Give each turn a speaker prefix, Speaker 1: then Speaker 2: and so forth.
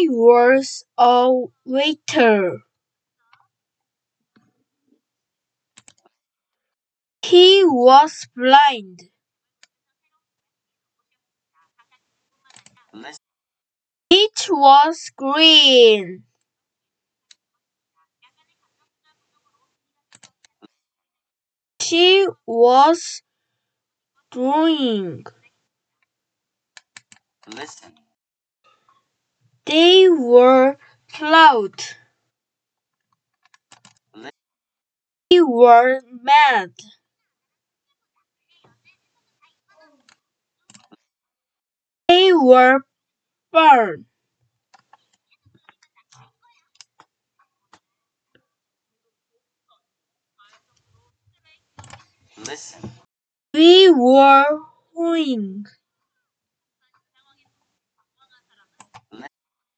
Speaker 1: I was a waiter. He was blind. It was green. She was drawing. They were clouds. They were mad. They were burned. We were howling.